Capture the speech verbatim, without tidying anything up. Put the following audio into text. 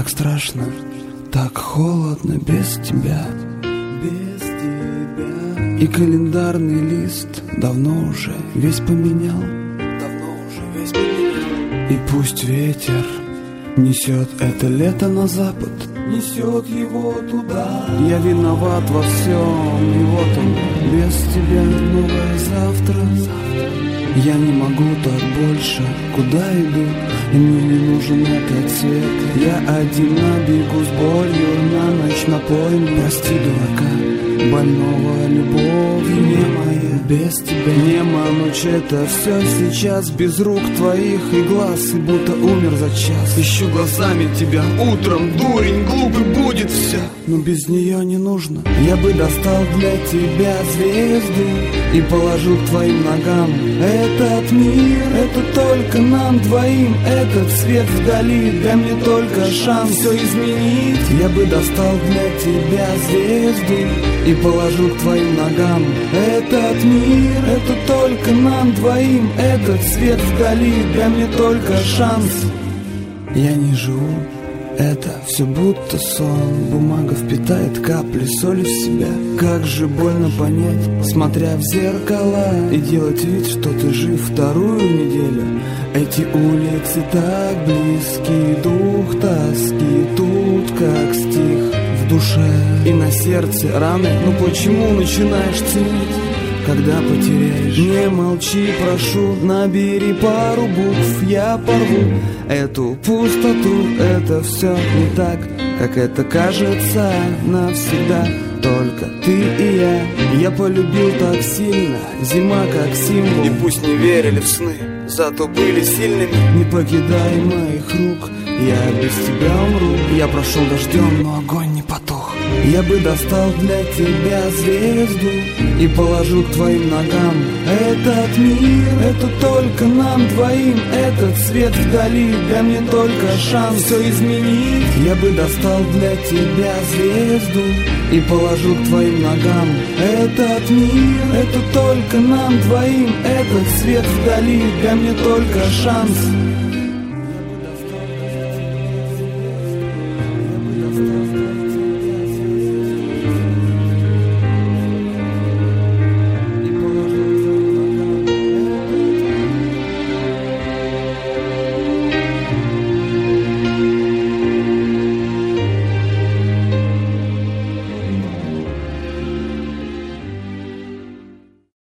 так страшно, так холодно без тебя, без тебя. И календарный лист давно уже весь поменял, давно уже весь поменял. И пусть ветер несет это лето на запад, несет его туда. Я виноват во всем, и вот он, без тебя новое завтра. Я не могу так больше, куда иду, и мне не нужен этот свет. Я один набегу с болью на ночь напоен. Прости, дурака, больного любовью не моя. Без тебя нема ночь, это все сейчас без рук твоих и глаз, и будто умер за час. Ищу глазами тебя утром, дурень, глупый будет все, но без нее не нужно. Я бы достал для тебя звезды и положил к твоим ногам. Этот мир, это только нам двоим. Этот свет вдали, дай мне только шанс все изменить. Я бы достал для тебя звезды и положил к твоим ногам. Этот мир, это только нам двоим. Этот свет вдали, дай мне только шанс. Я не живу, это все будто сон. Бумага впитает капли соли в себя. Как же больно понять, смотря в зеркала, и делать вид, что ты жив вторую неделю. Эти улицы так близки, дух тоски тут как стих в душе и на сердце раны. Ну почему начинаешь ценить, когда потеряешь? Не молчи, прошу, набери пару букв, я порву эту пустоту. Это все не так, как это кажется навсегда. Только ты и я. Я полюбил так сильно, зима как символ. И пусть не верили в сны, зато были сильными. Не покидай моих рук, я без тебя умру. Я прошел дождем, но огонь не потух. Я бы достал для тебя звезду и положил к твоим ногам. Этот мир, это только нам двоим. Этот свет вдали, дай мне только шанс все изменить. Я бы достал для тебя звезду и положил к твоим ногам. Этот мир, это только нам двоим. Этот свет вдали, дай мне только шанс.